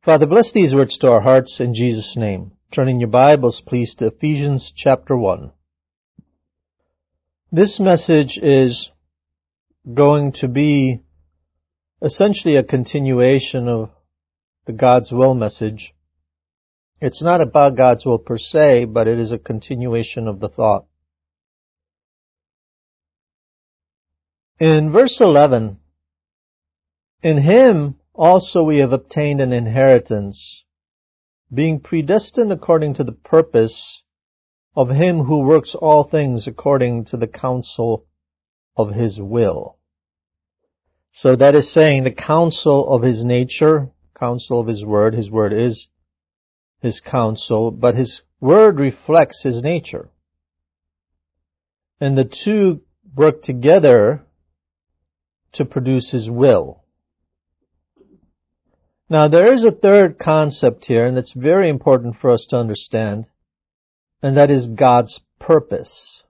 Father, bless these words to our hearts in Jesus' name. Turning your Bibles, please, to Ephesians chapter 1. This message is going to be essentially a continuation of the God's will message. It's not about God's will per se, but it is a continuation of the thought. In verse 11, in Him also we have obtained an inheritance, being predestined according to the purpose of Him who works all things according to the counsel of His will. So that is saying the counsel of His nature, counsel of His word. His word is His counsel, but His word reflects His nature. And the two work together to produce His will. Now, there is a third concept here, and it's very important for us to understand, and that is God's purpose.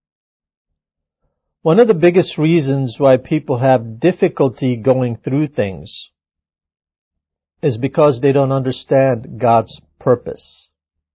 One of the biggest reasons why people have difficulty going through things is because they don't understand God's purpose.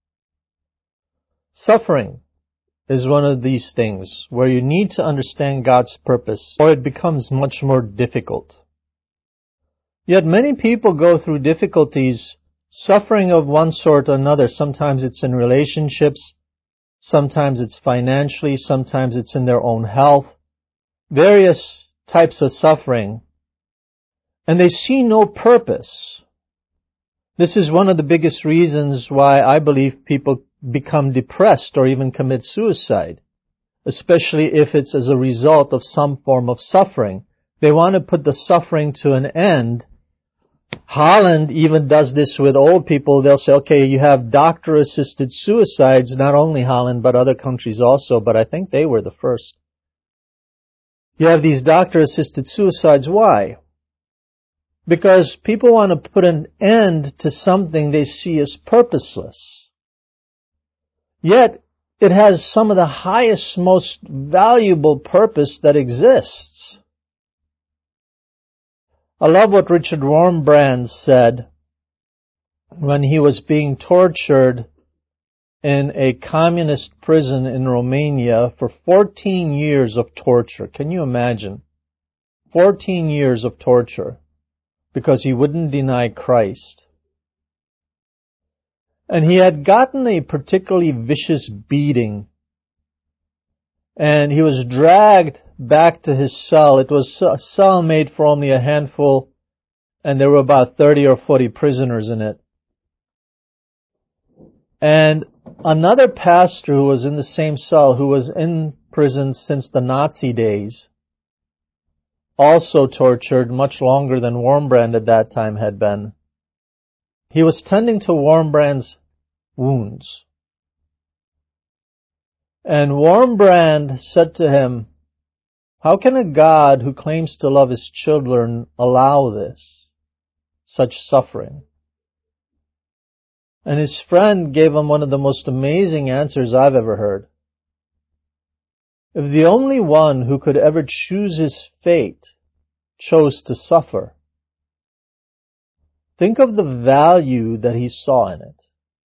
Suffering is one of these things where you need to understand God's purpose, or it becomes much more difficult. Yet many people go through difficulties, suffering of one sort or another. Sometimes it's in relationships, sometimes it's financially, sometimes it's in their own health, various types of suffering, and they see no purpose. This is one of the biggest reasons why I believe people become depressed or even commit suicide, especially if it's as a result of some form of suffering. They want to put the suffering to an end. Holland even does this with old people. They'll say, okay, you have doctor-assisted suicides, not only Holland, but other countries also, but I think they were the first. You have these doctor-assisted suicides. Why? Because people want to put an end to something they see as purposeless. Yet, it has some of the highest, most valuable purpose that exists. I love what Richard Wurmbrand said when he was being tortured in a communist prison in Romania for 14 years of torture. Can you imagine? 14 years of torture because he wouldn't deny Christ. And he had gotten a particularly vicious beating. And he was dragged back to his cell. It was a cell made for only a handful, and there were about 30 or 40 prisoners in it. And another pastor who was in the same cell, who was in prison since the Nazi days, also tortured much longer than Wurmbrand at that time had been. He was tending to Wurmbrand's wounds. And Wurmbrand said to him, how can a God who claims to love His children allow this, such suffering? And his friend gave him one of the most amazing answers I've ever heard. If the only one who could ever choose his fate chose to suffer, think of the value that he saw in it.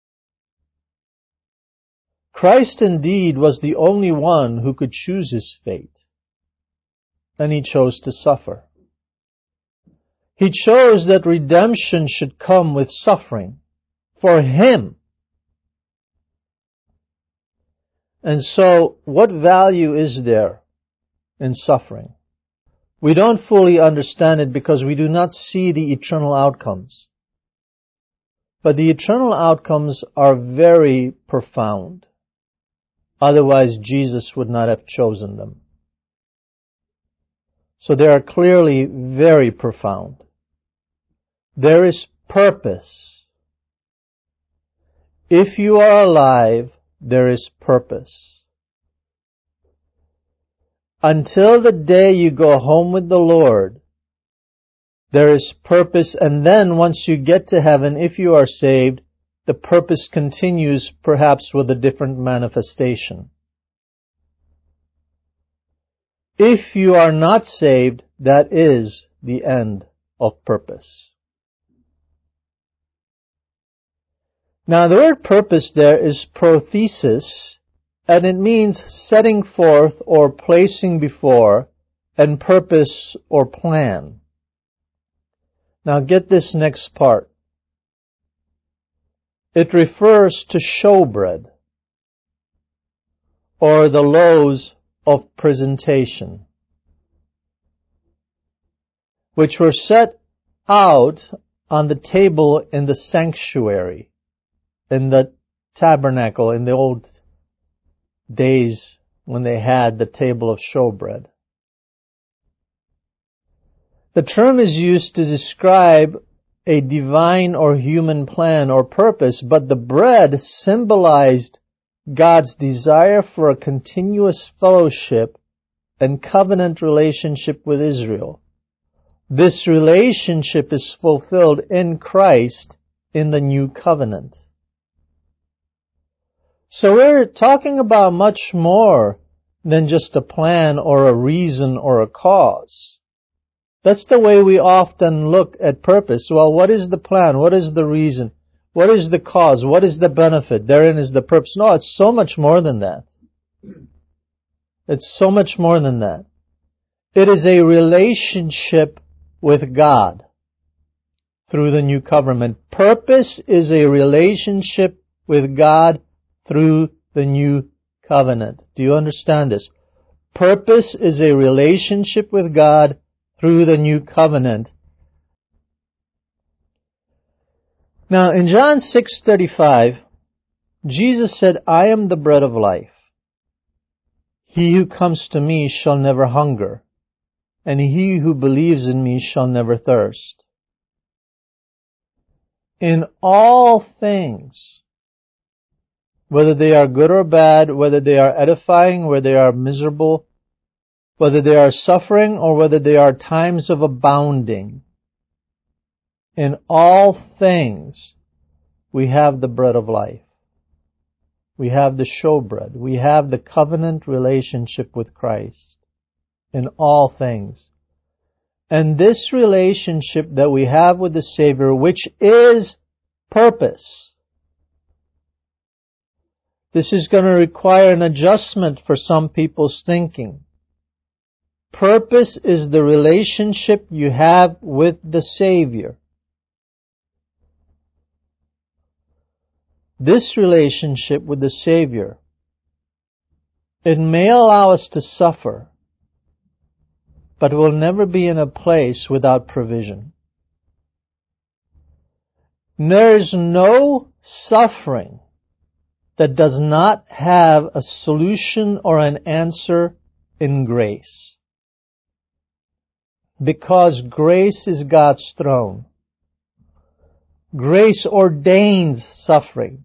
Christ indeed was the only one who could choose his fate, and He chose to suffer. He chose that redemption should come with suffering for Him. And so, what value is there in suffering? We don't fully understand it because we do not see the eternal outcomes. But the eternal outcomes are very profound. Otherwise, Jesus would not have chosen them. So they are clearly very profound. There is purpose. If you are alive, there is purpose. Until the day you go home with the Lord, there is purpose, and then once you get to heaven, if you are saved, the purpose continues, perhaps with a different manifestation. If you are not saved, that is the end of purpose. Now the word purpose there is prothesis, and it means setting forth or placing before, and purpose or plan. Now get this next part. It refers to showbread, or the loaves of presentation, which were set out on the table in the sanctuary, in the tabernacle, in the old days when they had the table of showbread. The term is used to describe a divine or human plan or purpose, but the bread symbolized God's desire for a continuous fellowship and covenant relationship with Israel. This relationship is fulfilled in Christ in the new covenant. So we're talking about much more than just a plan or a reason or a cause. That's the way we often look at purpose. Well, what is the plan? What is the reason? What is the cause? What is the benefit? Therein is the purpose. No, it's so much more than that. It's so much more than that. It is a relationship with God through the new covenant. Purpose is a relationship with God through the new covenant. Do you understand this? Purpose is a relationship with God through the new covenant. Now, in John 6:35, Jesus said, I am the bread of life. He who comes to me shall never hunger, and he who believes in me shall never thirst. In all things, whether they are good or bad, whether they are edifying, whether they are miserable, whether they are suffering or whether they are times of abounding, in all things we have the bread of life. We have the showbread. We have the covenant relationship with Christ in all things. And this relationship that we have with the Savior, which is purpose, this is going to require an adjustment for some people's thinking. Purpose is the relationship you have with the Savior. This relationship with the Savior, it may allow us to suffer, but we'll never be in a place without provision. There is no suffering that does not have a solution or an answer in grace. Because grace is God's throne. Grace ordains suffering.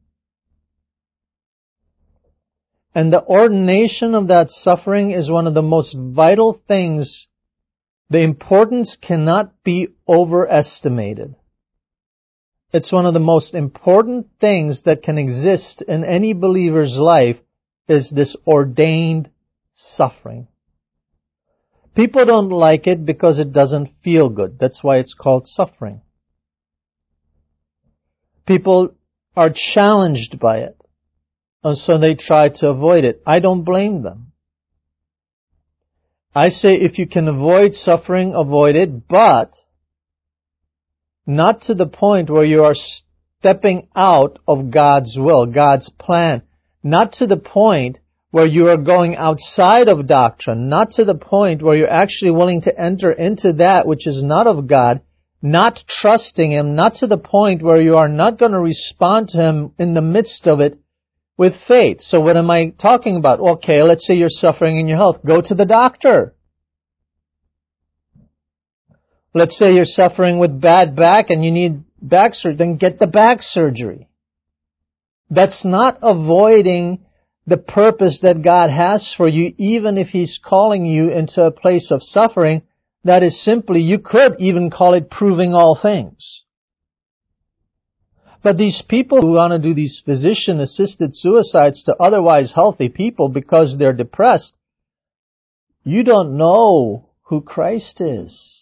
And the ordination of that suffering is one of the most vital things. The importance cannot be overestimated. It's one of the most important things that can exist in any believer's life is this ordained suffering. People don't like it because it doesn't feel good. That's why it's called suffering. People are challenged by it, and so they try to avoid it. I don't blame them. I say if you can avoid suffering, avoid it, but not to the point where you are stepping out of God's will, God's plan. Not to the point where you are going outside of doctrine. Not to the point where you're actually willing to enter into that which is not of God. Not trusting Him. Not to the point where you are not going to respond to Him in the midst of it with faith. So what am I talking about? Okay, let's say you're suffering in your health. Go to the doctor. Let's say you're suffering with bad back and you need back surgery, then get the back surgery. That's not avoiding the purpose that God has for you, even if He's calling you into a place of suffering. That is simply, you could even call it proving all things. But these people who want to do these physician-assisted suicides to otherwise healthy people because they're depressed, you don't know who Christ is.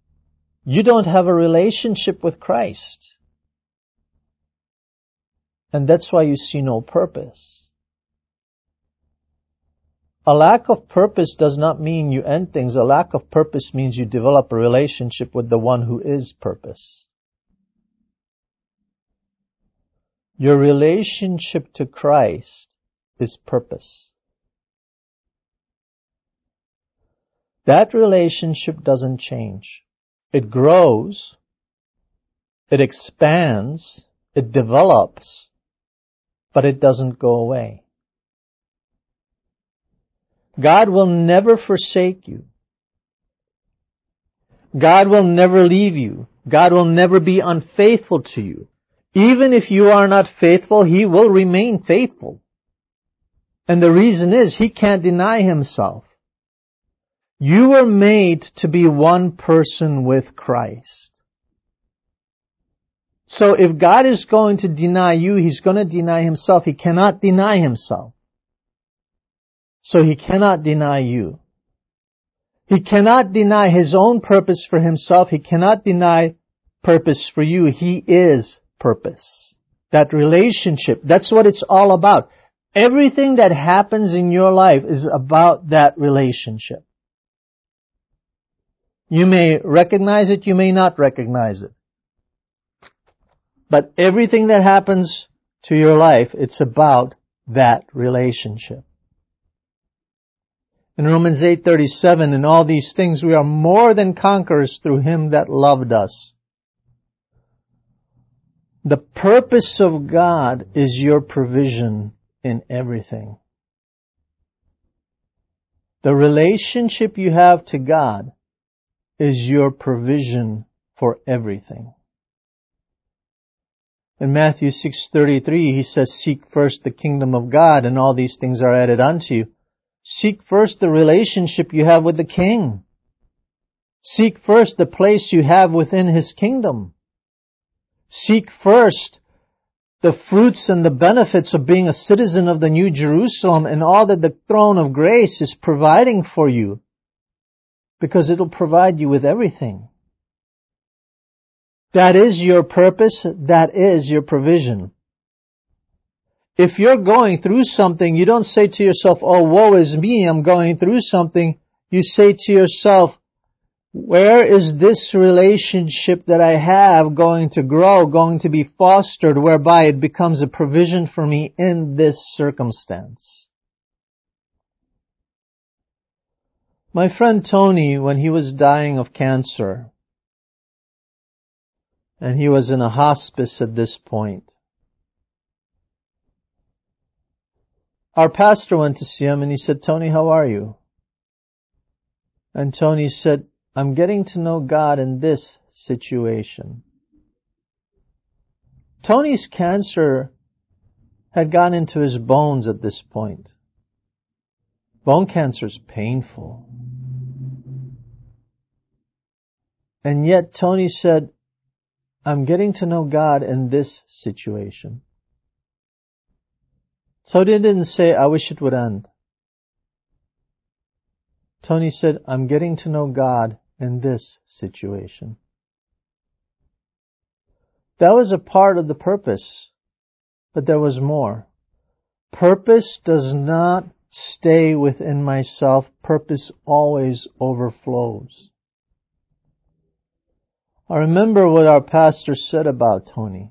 You don't have a relationship with Christ. And that's why you see no purpose. A lack of purpose does not mean you end things. A lack of purpose means you develop a relationship with the one who is purpose. Your relationship to Christ is purpose. That relationship doesn't change. It grows, it expands, it develops, but it doesn't go away. God will never forsake you. God will never leave you. God will never be unfaithful to you. Even if you are not faithful, He will remain faithful. And the reason is He can't deny Himself. You were made to be one person with Christ. So if God is going to deny you, He's going to deny Himself. He cannot deny Himself. So He cannot deny you. He cannot deny His own purpose for Himself. He cannot deny purpose for you. He is purpose. That relationship, that's what it's all about. Everything that happens in your life is about that relationship. You may recognize it, you may not recognize it. But everything that happens to your life, it's about that relationship. In Romans 8:37, in all these things we are more than conquerors through Him that loved us. The purpose of God is your provision in everything. The relationship you have to God is your provision for everything. In Matthew 6:33, He says, "Seek first the kingdom of God, and all these things are added unto you." Seek first the relationship you have with the King. Seek first the place you have within His kingdom. Seek first the fruits and the benefits of being a citizen of the New Jerusalem and all that the throne of grace is providing for you, because it'll provide you with everything. That is your purpose. That is your provision. If you're going through something, you don't say to yourself, "Oh, woe is me, I'm going through something." You say to yourself, "Where is this relationship that I have going to grow, going to be fostered, whereby it becomes a provision for me in this circumstance?" My friend Tony, when he was dying of cancer, and he was in a hospice at this point, our pastor went to see him and he said, "Tony, how are you?" And Tony said, "I'm getting to know God in this situation." Tony's cancer had gone into his bones at this point. Bone cancer is painful. And yet Tony said, "I'm getting to know God in this situation." So he didn't say, "I wish it would end." Tony said, "I'm getting to know God in this situation." That was a part of the purpose, but there was more. Purpose does not stay within myself. Purpose always overflows. I remember what our pastor said about Tony.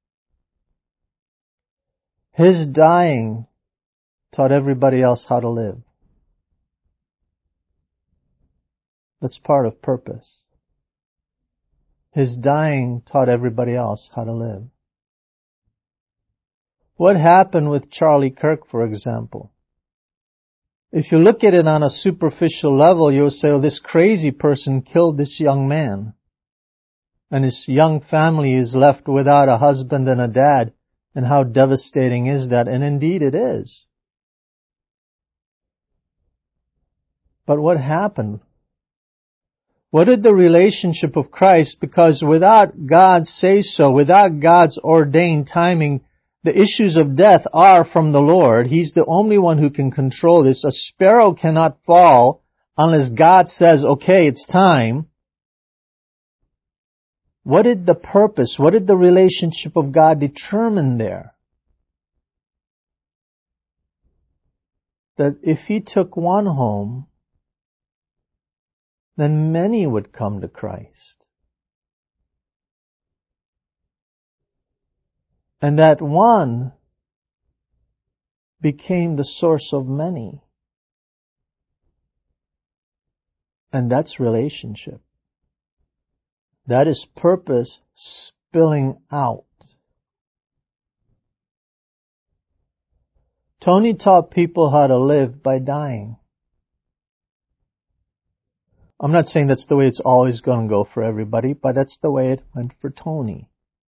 His dying taught everybody else how to live. That's part of purpose. His dying taught everybody else how to live. What happened with Charlie Kirk, for example? If you look at it on a superficial level, you'll say, "Oh, this crazy person killed this young man. And his young family is left without a husband and a dad. And how devastating is that?" And indeed it is. But what happened? What did the relationship of Christ, because without God's say-so, without God's ordained timing, the issues of death are from the Lord. He's the only one who can control this. A sparrow cannot fall unless God says, "Okay, it's time." What did the purpose, what did the relationship of God determine there? that if he took one home, then many would come to Christ. And that one became the source of many. And that's relationship. That is purpose spilling out. Tony taught people how to live by dying. I'm not saying that's the way it's always going to go for everybody, but that's the way it went for Tony.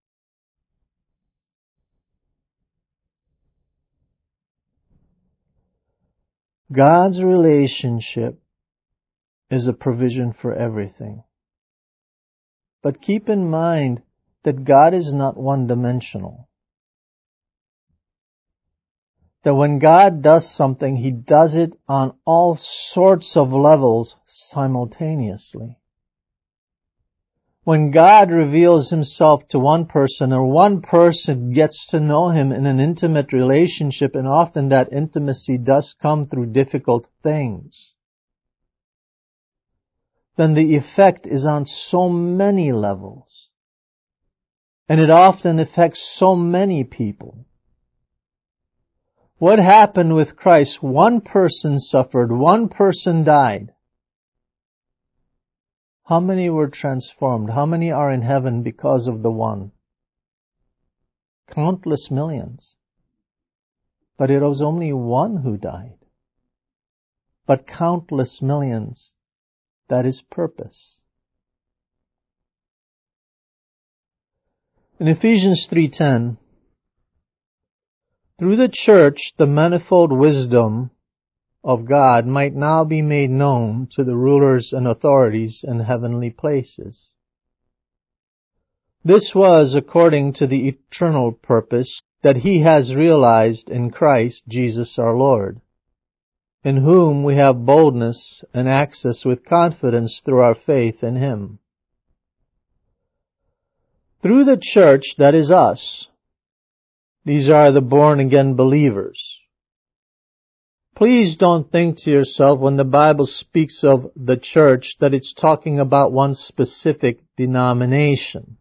God's relationship is a provision for everything. But keep in mind that God is not one-dimensional. That when God does something, He does it on all sorts of levels simultaneously. When God reveals Himself to one person, or one person gets to know Him in an intimate relationship, and often that intimacy does come through difficult things, then the effect is on so many levels. And it often affects so many people. What happened with Christ? One person suffered, one person died. How many were transformed? How many are in heaven because of the one? Countless millions. But it was only one who died. But countless millions. That is purpose. In Ephesians 3:10, through the church, the manifold wisdom of God might now be made known to the rulers and authorities in heavenly places. This was according to the eternal purpose that He has realized in Christ Jesus our Lord, in whom we have boldness and access with confidence through our faith in Him. Through the church, that is us. These are the born-again believers. Please don't think to yourself when the Bible speaks of the church that it's talking about one specific denomination.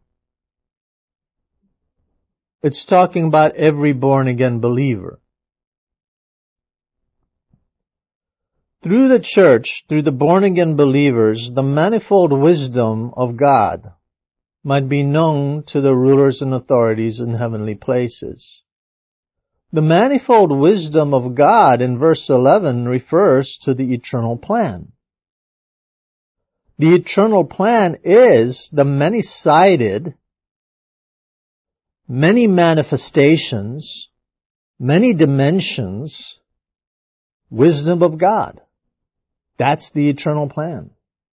It's talking about every born-again believer. Through the church, through the born-again believers, the manifold wisdom of God might be known to the rulers and authorities in heavenly places. The manifold wisdom of God in verse 11 refers to the eternal plan. The eternal plan is the many-sided, many manifestations, many dimensions, wisdom of God. That's the eternal plan.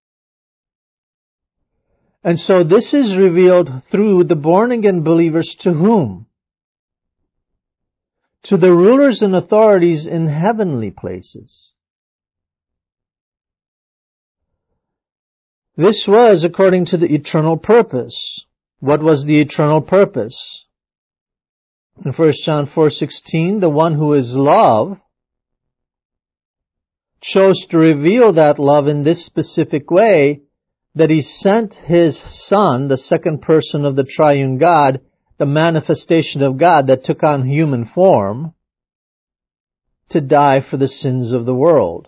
And so this is revealed through the born-again believers to whom? To the rulers and authorities in heavenly places. This was according to the eternal purpose. What was the eternal purpose? In 1 John 4:16, the one who is love chose to reveal that love in this specific way, that He sent His Son, the second person of the triune God, the manifestation of God that took on human form, to die for the sins of the world.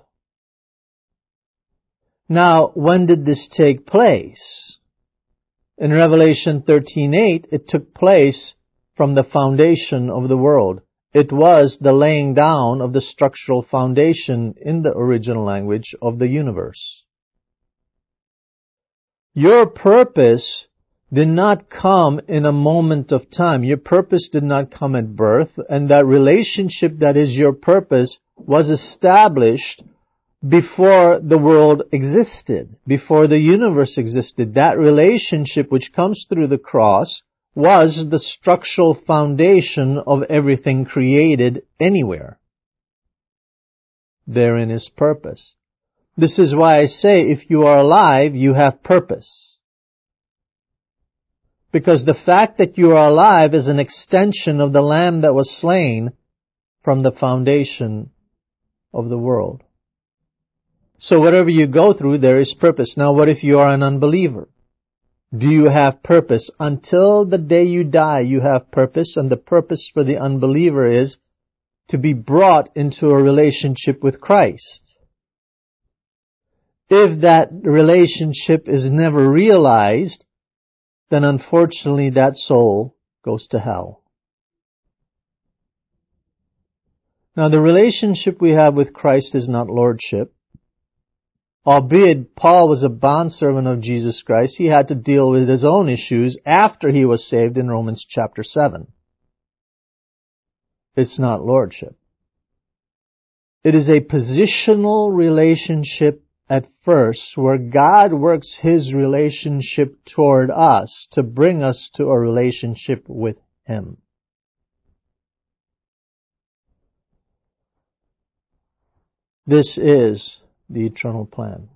Now, when did this take place? In Revelation 13:8, it took place from the foundation of the world. It was the laying down of the structural foundation in the original language of the universe. Your purpose did not come in a moment of time. Your purpose did not come at birth, and that relationship that is your purpose was established before the world existed, before the universe existed. That relationship which comes through the cross was the structural foundation of everything created anywhere. Therein is purpose. This is why I say if you are alive, you have purpose. Because the fact that you are alive is an extension of the Lamb that was slain from the foundation of the world. So whatever you go through, there is purpose. Now what if you are an unbeliever? Do you have purpose? Until the day you die, you have purpose, and the purpose for the unbeliever is to be brought into a relationship with Christ. If that relationship is never realized, then unfortunately that soul goes to hell. Now the relationship we have with Christ is not lordship. Albeit Paul was a bondservant of Jesus Christ, he had to deal with his own issues after he was saved in Romans chapter 7. It's not lordship. It is a positional relationship at first where God works His relationship toward us to bring us to a relationship with Him. This is the eternal plan.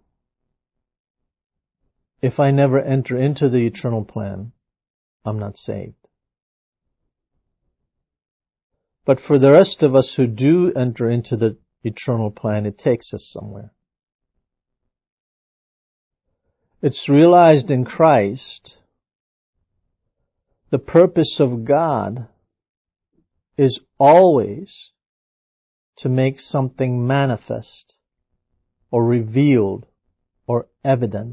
If I never enter into the eternal plan, I'm not saved. But for the rest of us who do enter into the eternal plan, it takes us somewhere. It's realized in Christ. The purpose of God is always to make something manifest or revealed or evident.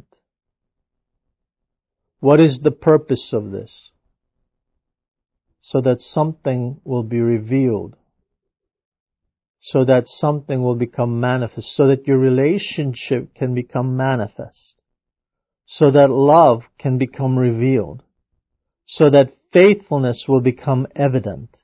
What is the purpose of this? So that something will be revealed. So that something will become manifest. So that your relationship can become manifest. So that love can become revealed. So that faithfulness will become evident.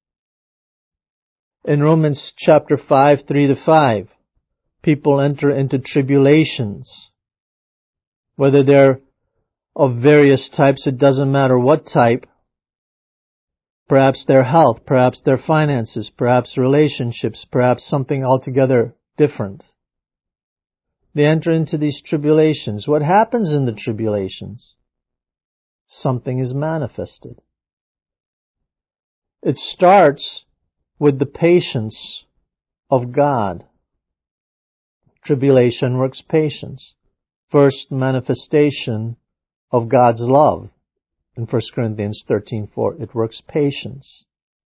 In Romans chapter 5, 3-5, people enter into tribulations. Whether they're of various types, it doesn't matter what type. Perhaps their health, perhaps their finances, perhaps relationships, perhaps something altogether different. They enter into these tribulations. What happens in the tribulations? Something is manifested. It starts with the patience of God. Tribulation works patience. First manifestation of God's love. In 1 Corinthians 13:4, it works patience.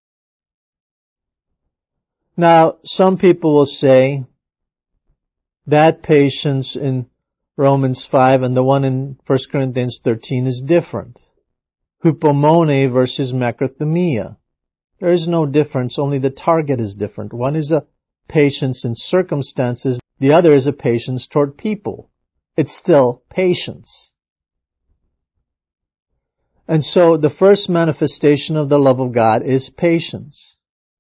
Now, some people will say that patience in Romans 5 and the one in 1 Corinthians 13 is different. Hupomone versus macrothumia. There is no difference, only the target is different. One is a patience in circumstances, the other is a patience toward people. It's still patience. And so the first manifestation of the love of God is patience.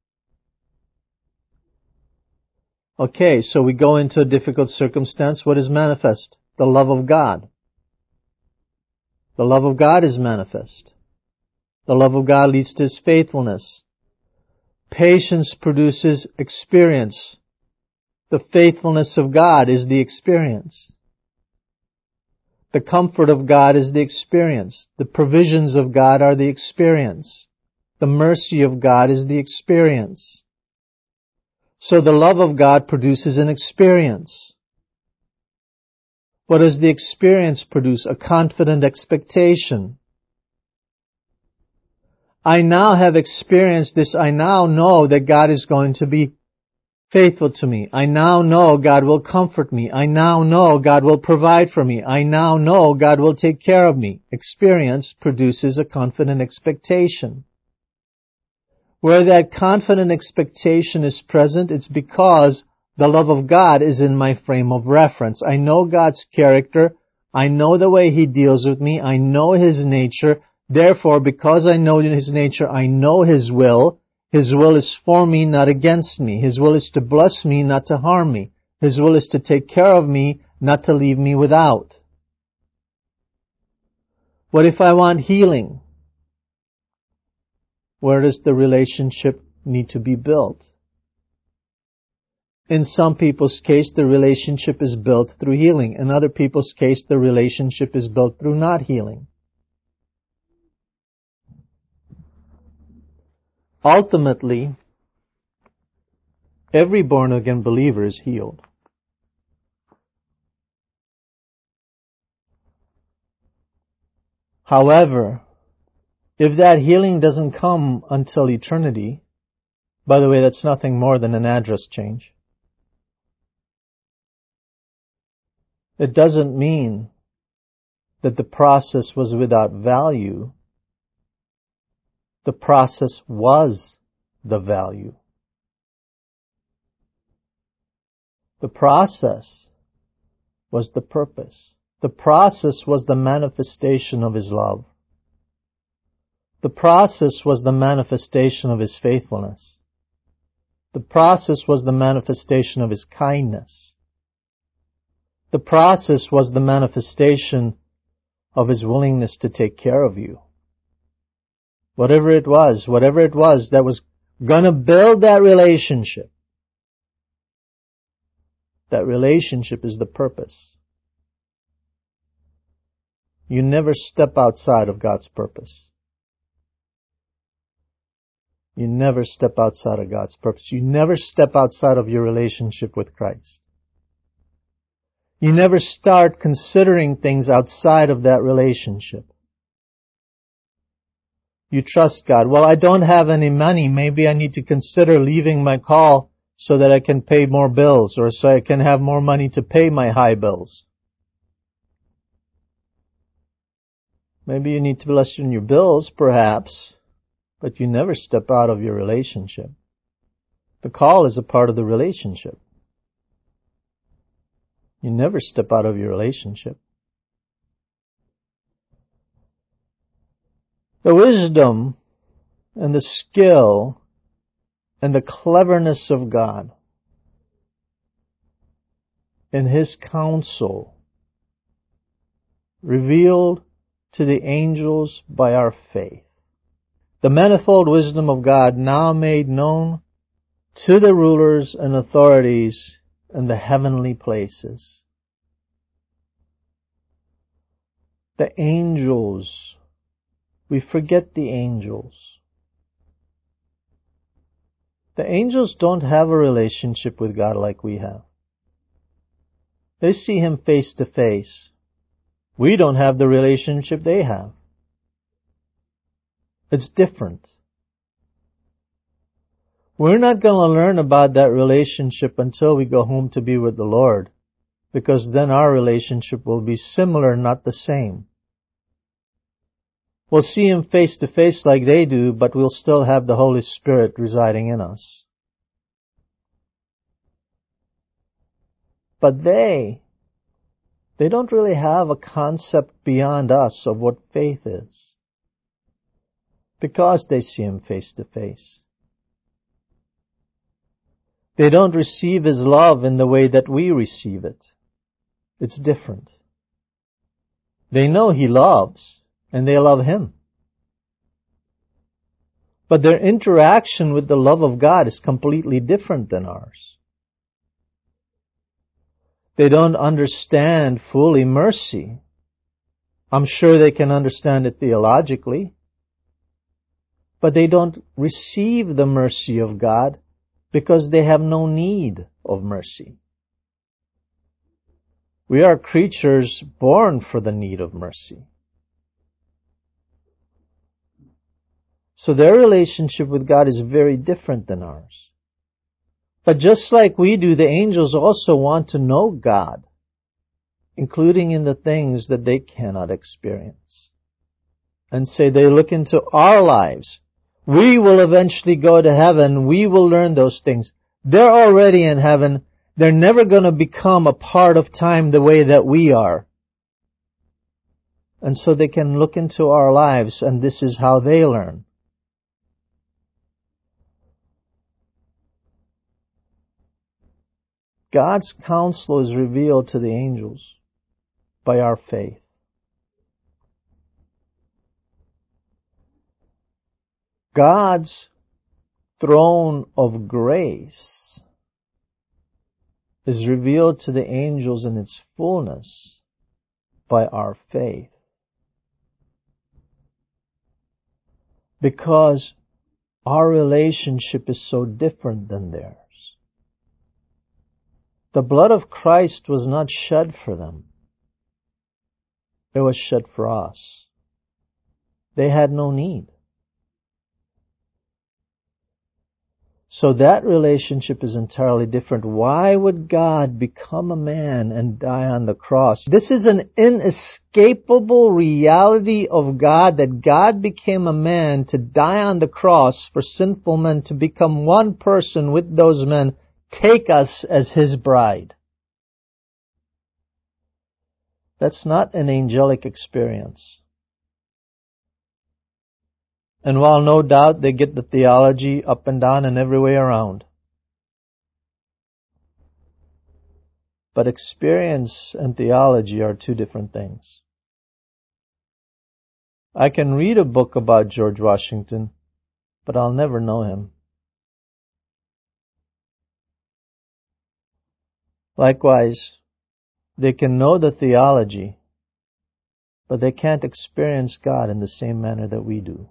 Okay, so we go into a difficult circumstance. What is manifest? The love of God. The love of God is manifest. The love of God leads to His faithfulness. Patience produces experience. The faithfulness of God is the experience. The comfort of God is the experience. The provisions of God are the experience. The mercy of God is the experience. So the love of God produces an experience. What does the experience produce? A confident expectation. I now have experienced this. I now know that God is going to be faithful to me. I now know God will comfort me. I now know God will provide for me. I now know God will take care of me. Experience produces a confident expectation. Where that confident expectation is present, it's because the love of God is in my frame of reference. I know God's character. I know the way He deals with me. I know His nature. Therefore, because I know His nature, I know His will. His will is for me, not against me. His will is to bless me, not to harm me. His will is to take care of me, not to leave me without. What if I want healing? Where does the relationship need to be built? In some people's case, the relationship is built through healing. In other people's case, the relationship is built through not healing. Ultimately, Every born-again believer is healed. However, if that healing doesn't come until eternity, by the way, that's nothing more than an address change. It doesn't mean that the process was without value. The process was the value. The process was the purpose. The process was the manifestation of His love. The process was the manifestation of His faithfulness. The process was the manifestation of His kindness. The process was the manifestation of His willingness to take care of you. Whatever it was that was gonna build that relationship. That relationship is the purpose. You never step outside of God's purpose. You never step outside of God's purpose. You never step outside of your relationship with Christ. You never start considering things outside of that relationship. You trust God. Well, I don't have any money. Maybe I need to consider leaving my call so that I can pay more bills, or so I can have more money to pay my high bills. Maybe you need to lessen your bills, perhaps, but you never step out of your relationship. The call is a part of the relationship. You never step out of your relationship. The wisdom and the skill and the cleverness of God in His counsel revealed to the angels by our faith. The manifold wisdom of God now made known to the rulers and authorities in the heavenly places. The angels, we forget the angels. The angels don't have a relationship with God like we have. They see Him face to face. We don't have the relationship they have. It's different. We're not going to learn about that relationship until we go home to be with the Lord, because then our relationship will be similar, not the same. We'll see Him face to face like they do, but we'll still have the Holy Spirit residing in us. But they don't really have a concept beyond us of what faith is, because they see Him face to face. They don't receive His love in the way that we receive it. It's different. They know He loves, and they love Him. But their interaction with the love of God is completely different than ours. They don't understand fully mercy. I'm sure they can understand it theologically, but they don't receive the mercy of God because they have no need of mercy. We are creatures born for the need of mercy. So their relationship with God is very different than ours. But just like we do, the angels also want to know God, including in the things that they cannot experience. And say they look into our lives. We will eventually go to heaven. We will learn those things. They're already in heaven. They're never going to become a part of time the way that we are. And so they can look into our lives, and this is how they learn. God's counsel is revealed to the angels by our faith. God's throne of grace is revealed to the angels in its fullness by our faith. Because our relationship is so different than theirs. The blood of Christ was not shed for them. It was shed for us. They had no need. So that relationship is entirely different. Why would God become a man and die on the cross? This is an inescapable reality of God, that God became a man to die on the cross for sinful men, to become one person with those men, take us as His bride. That's not an angelic experience. And while no doubt they get the theology up and down and every way around, but experience and theology are two different things. I can read a book about George Washington, but I'll never know him. Likewise, they can know the theology, but they can't experience God in the same manner that we do.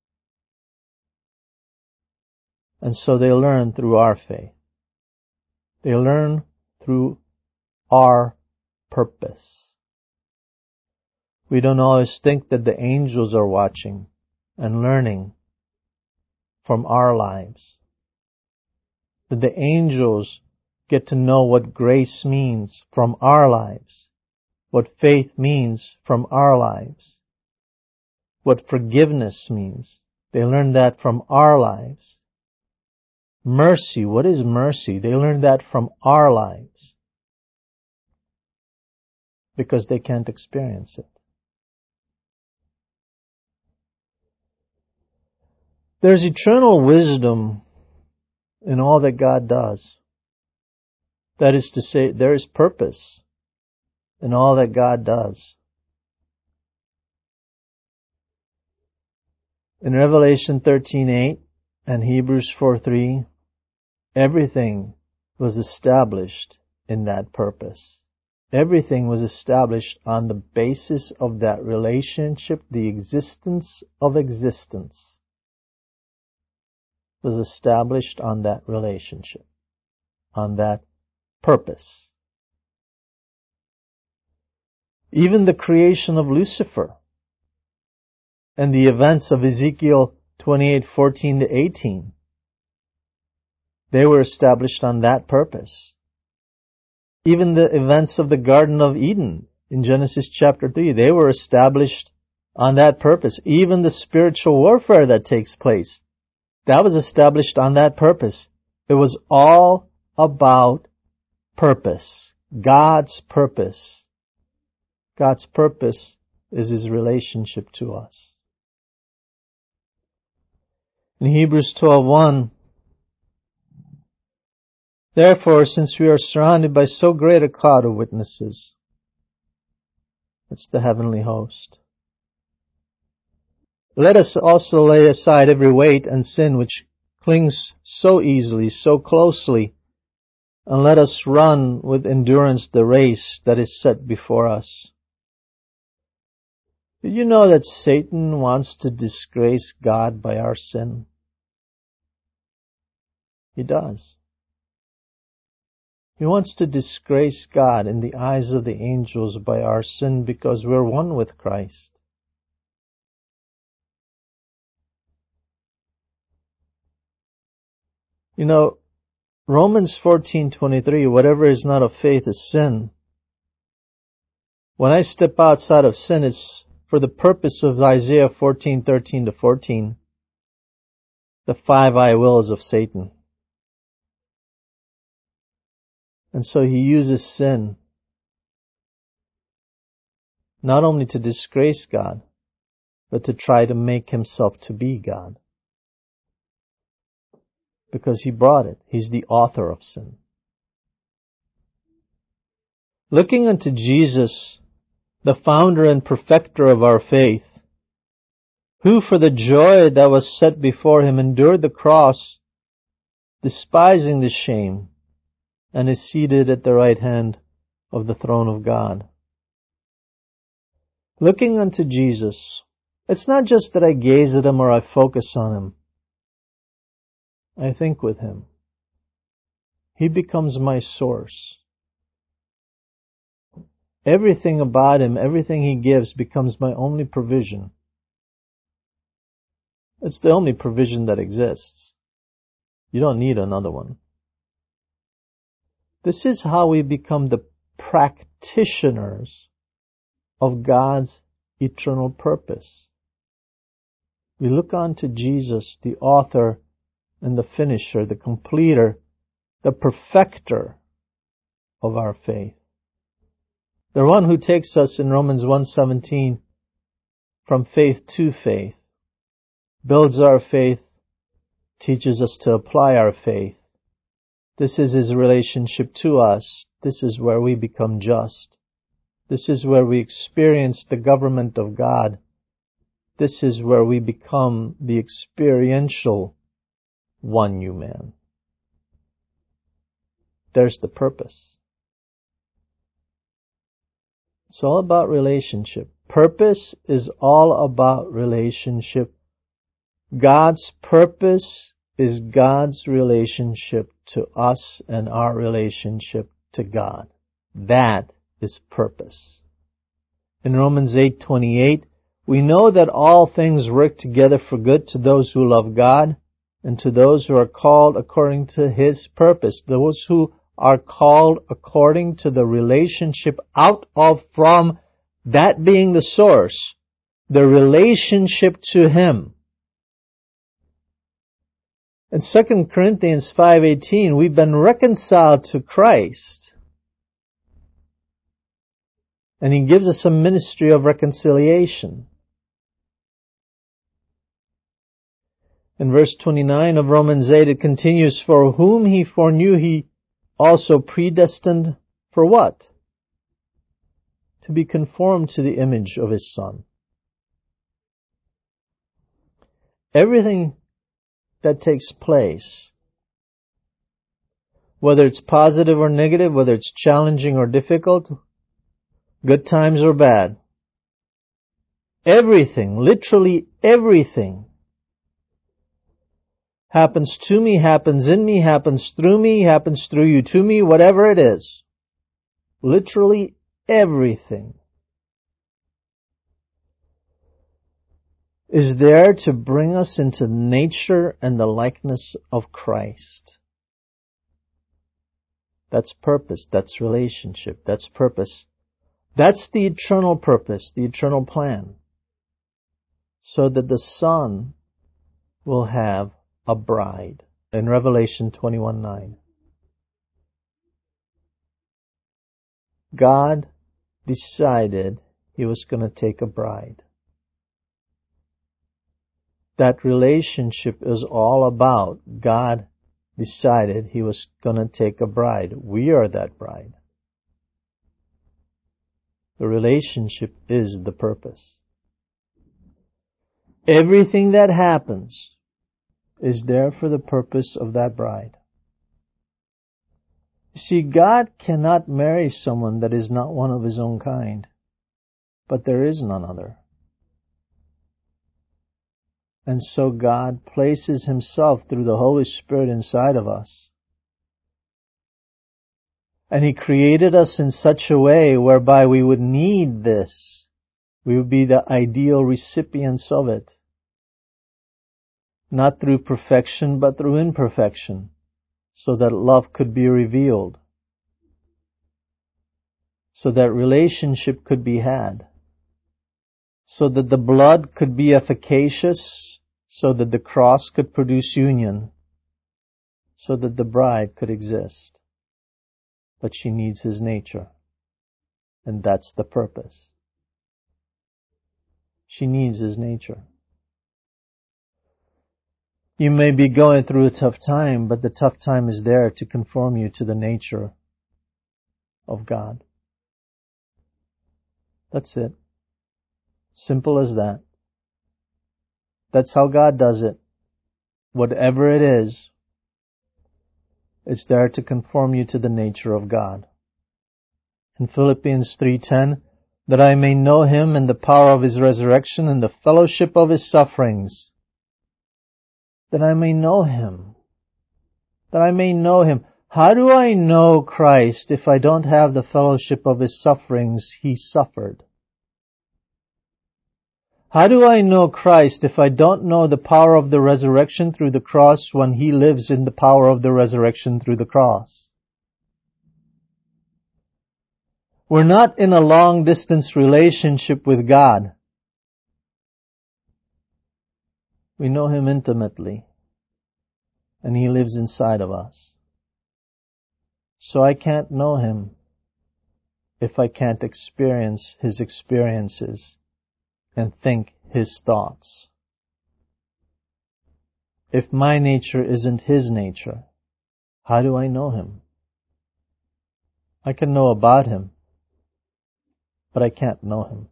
And so they learn through our faith. They learn through our purpose. We don't always think that the angels are watching and learning from our lives. That the angels get to know what grace means from our lives, what faith means from our lives, what forgiveness means. They learn that from our lives. Mercy, what is mercy? They learn that from our lives, because they can't experience it. There's eternal wisdom in all that God does. That is to say, there is purpose in all that God does. In Revelation 13:8 and Hebrews 4:3, everything was established in that purpose. Everything was established on the basis of that relationship. The existence of existence was established on that relationship, on that purpose. Even the creation of Lucifer and the events of Ezekiel 28:14-18, they were established on that purpose. Even the events of the Garden of Eden in Genesis chapter 3, they were established on that purpose. Even the spiritual warfare that takes place, that was established on that purpose. It was all about purpose. God's purpose. God's purpose is His relationship to us. In Hebrews 12:1, therefore, since we are surrounded by so great a cloud of witnesses, that's the heavenly host, let us also lay aside every weight and sin which clings so easily, so closely, and let us run with endurance the race that is set before us. Did you know that Satan wants to disgrace God by our sin? He does. He wants to disgrace God in the eyes of the angels by our sin, because we're one with Christ. You know, Romans 14:23, whatever is not of faith is sin. When I step outside of sin, it's for the purpose of Isaiah 14:13-14, the 5 I wills of Satan. And so he uses sin not only to disgrace God, but to try to make himself to be God. Because he brought it. He's the author of sin. Looking unto Jesus, the founder and perfecter of our faith, who for the joy that was set before him endured the cross, despising the shame, and is seated at the right hand of the throne of God. Looking unto Jesus, it's not just that I gaze at him or I focus on him. I think with him. He becomes my source. Everything about Him, everything He gives becomes my only provision. It's the only provision that exists. You don't need another one. This is how we become the practitioners of God's eternal purpose. We look unto Jesus, the author and the finisher, the completer, the perfecter of our faith. The one who takes us in Romans 1:17 from faith to faith, builds our faith, teaches us to apply our faith. This is His relationship to us. This is where we become just. This is where we experience the government of God. This is where we become the experiential one new man. There's the purpose. It's all about relationship. Purpose is all about relationship. God's purpose is God's relationship to us and our relationship to God. That is purpose. In Romans 8:28, we know that all things work together for good to those who love God and to those who are called according to His purpose. Those who are called according to the relationship out of, from that being the source, the relationship to Him. In 2 Corinthians 5:18, we've been reconciled to Christ. And He gives us a ministry of reconciliation. In verse 29 of Romans 8, it continues, for whom He foreknew, He also predestined for what? To be conformed to the image of His Son. Everything that takes place, whether it's positive or negative, whether it's challenging or difficult, good times or bad, everything, literally everything, happens to me, happens in me, happens through me, happens through you to me, whatever it is. Literally everything is there to bring us into nature and the likeness of Christ. That's purpose, that's relationship, that's purpose. That's the eternal purpose, the eternal plan. So that the Son will have a bride. In Revelation 21:9. God decided He was going to take a bride. That relationship is all about God decided He was going to take a bride. We are that bride. The relationship is the purpose. Everything that happens is there for the purpose of that bride. You see, God cannot marry someone that is not one of His own kind, but there is none other. And so God places Himself through the Holy Spirit inside of us. And He created us in such a way whereby we would need this. We would be the ideal recipients of it. Not through perfection, but through imperfection, so that love could be revealed, so that relationship could be had, so that the blood could be efficacious, so that the cross could produce union, so that the bride could exist. But she needs His nature, and that's the purpose. She needs His nature. You may be going through a tough time, but the tough time is there to conform you to the nature of God. That's it. Simple as that. That's how God does it. Whatever it is, it's there to conform you to the nature of God. In Philippians 3:10, that I may know Him and the power of His resurrection and the fellowship of His sufferings. That I may know Him. That I may know Him. How do I know Christ if I don't have the fellowship of His sufferings He suffered? How do I know Christ if I don't know the power of the resurrection through the cross when He lives in the power of the resurrection through the cross? We're not in a long-distance relationship with God. We know Him intimately, and He lives inside of us. So I can't know Him if I can't experience His experiences and think His thoughts. If my nature isn't His nature, how do I know Him? I can know about Him, but I can't know Him.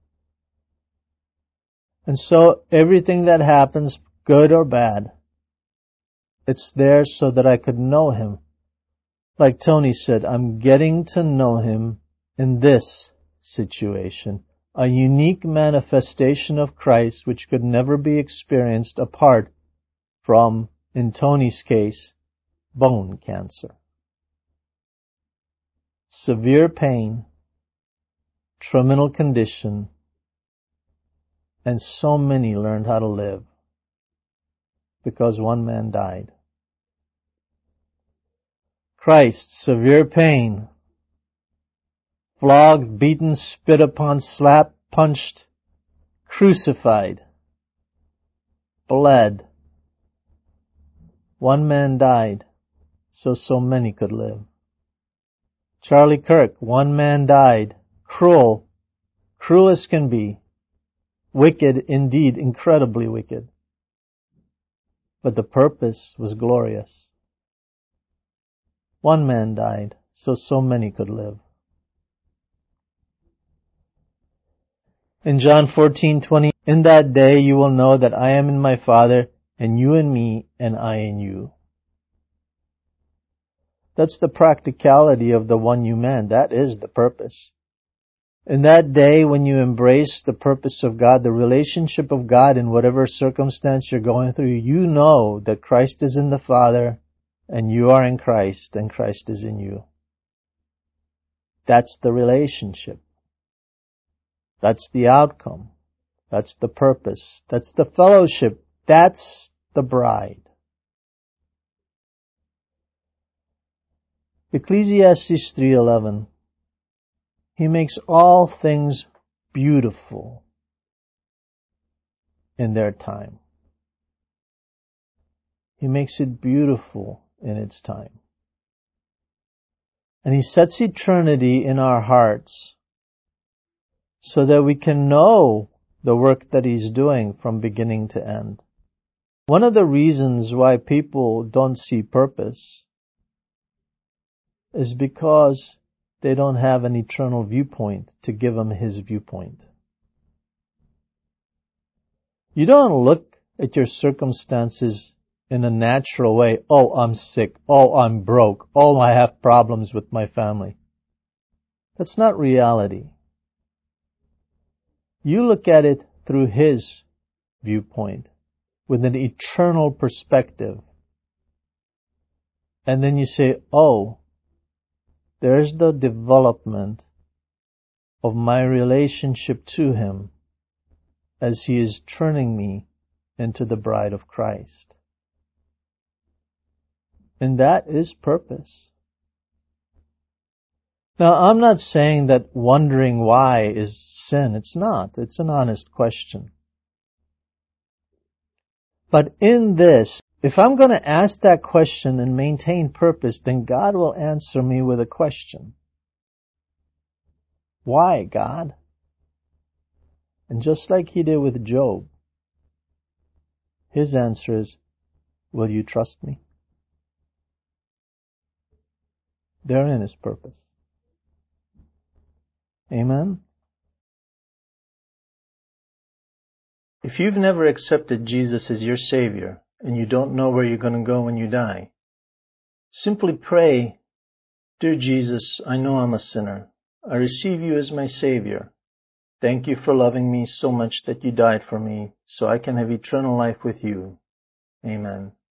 And so everything that happens, good or bad, it's there so that I could know Him. Like Tony said, I'm getting to know Him in this situation, a unique manifestation of Christ which could never be experienced apart from, in Tony's case, bone cancer. Severe pain, terminal condition, and so many learned how to live because one man died. Christ, severe pain, flogged, beaten, spit upon, slapped, punched, crucified, bled. One man died so many could live. Charlie Kirk, one man died, cruel as can be, wicked indeed, incredibly wicked. But the purpose was glorious. One man died so many could live. In John 14:20, in that day you will know that I am in my Father, and you in me, and I in you. That's the practicality of the one you man. That is the purpose. In that day when you embrace the purpose of God, the relationship of God in whatever circumstance you're going through, you know that Christ is in the Father, and you are in Christ, and Christ is in you. That's the relationship. That's the outcome. That's the purpose. That's the fellowship. That's the bride. Ecclesiastes 3:11. He makes all things beautiful in their time. He makes it beautiful in its time. And He sets eternity in our hearts so that we can know the work that He's doing from beginning to end. One of the reasons why people don't see purpose is because they don't have an eternal viewpoint to give them His viewpoint. You don't look at your circumstances in a natural way. Oh, I'm sick. Oh, I'm broke. Oh, I have problems with my family. That's not reality. You look at it through His viewpoint with an eternal perspective. And then you say, oh, there's the development of my relationship to Him as He is turning me into the bride of Christ. And that is purpose. Now, I'm not saying that wondering why is sin. It's not. It's an honest question. But in this, if I'm going to ask that question and maintain purpose, then God will answer me with a question. Why, God? And just like He did with Job, His answer is, will you trust me? Therein is purpose. Amen? If you've never accepted Jesus as your Savior and you don't know where you're going to go when you die, simply pray, Dear Jesus, I know I'm a sinner. I receive you as my Savior. Thank you for loving me so much that you died for me so I can have eternal life with you. Amen.